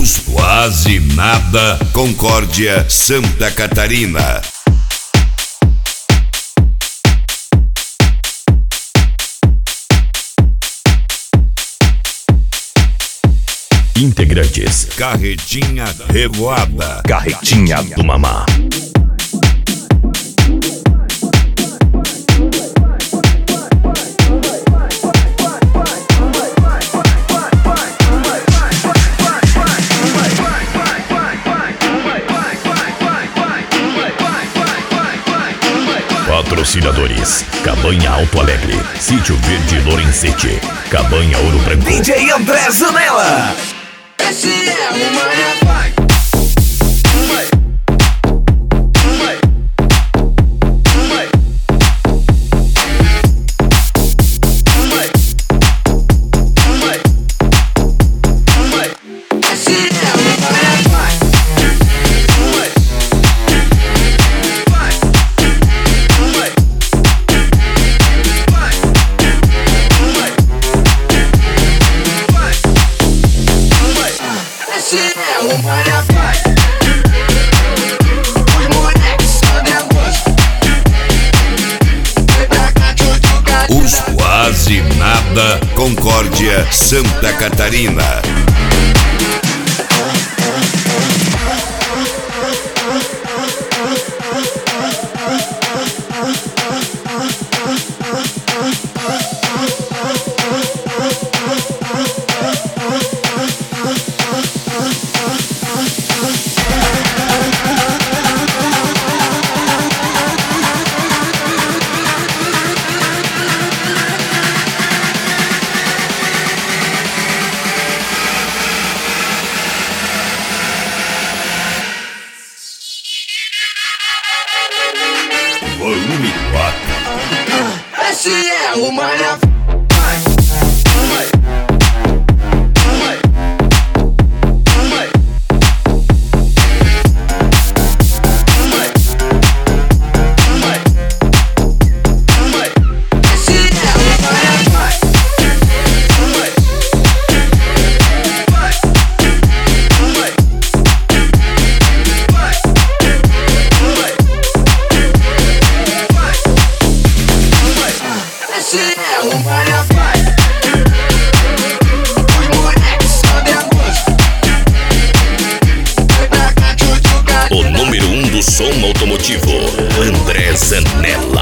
Os Quase Nada, Concórdia, Santa Catarina. Integrantes: Carretinha Revoada, Carretinha do Mamá. Patrocinadores: Cabanha Alto Alegre, Sítio Verde Lorenzetti, Cabanha Ouro Branco, DJ André Zanella. Esse é o Manafai. Os Quase Nada, Concórdia, Santa Catarina. Volume 4. Esse é o Manafai. o número 1 do som automotivo, André Zanella.